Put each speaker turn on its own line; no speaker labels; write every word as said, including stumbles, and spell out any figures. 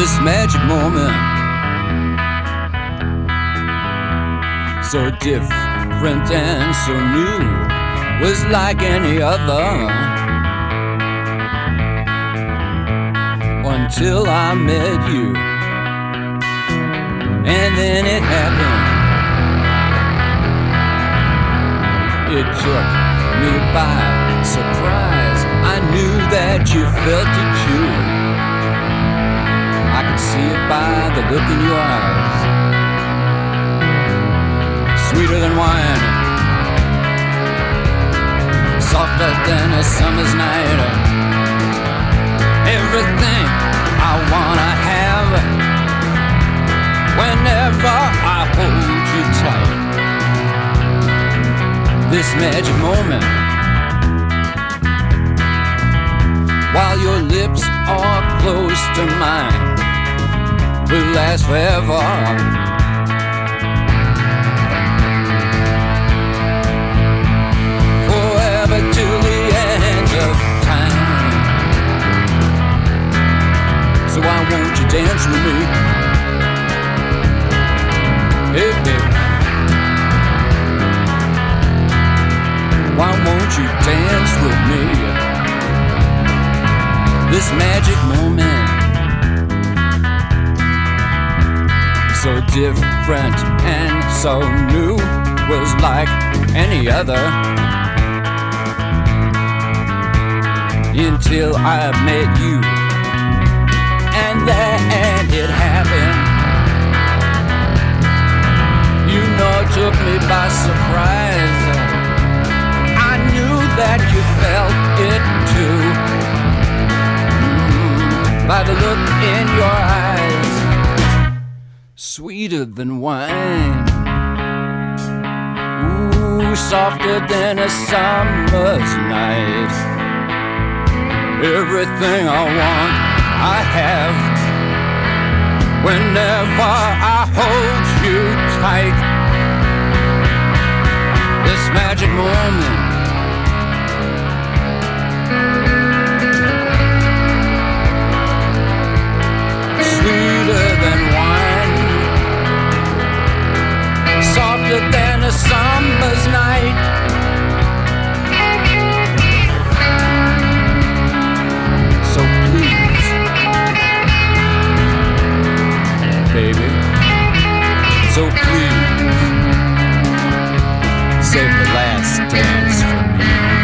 this magic moment, so different and so new, was like any other, until I met you. And then it happened. It took me by surprise. I knew that you felt it too. I could see it by the look in your eyes. Sweeter than wine, softer than a summer's night. Everything I wanna have whenever I hold you tight. This magic moment, while your lips are close to mine, will last forever. Forever till the end of time. So why won't you dance with me? Hey baby, why won't you dance with me? This magic moment, so different and so new, was like any other, until I met you. And then it happened. You know it took me by surprise. I knew that you felt it too, mm, by the look in your eyes. Sweeter than wine, ooh, softer than a summer's night. Everything I want, I have, whenever I hold you tight. This magic moment, sweeter than wine, softer than a summer's night. So please, baby, so please, save the last dance for me.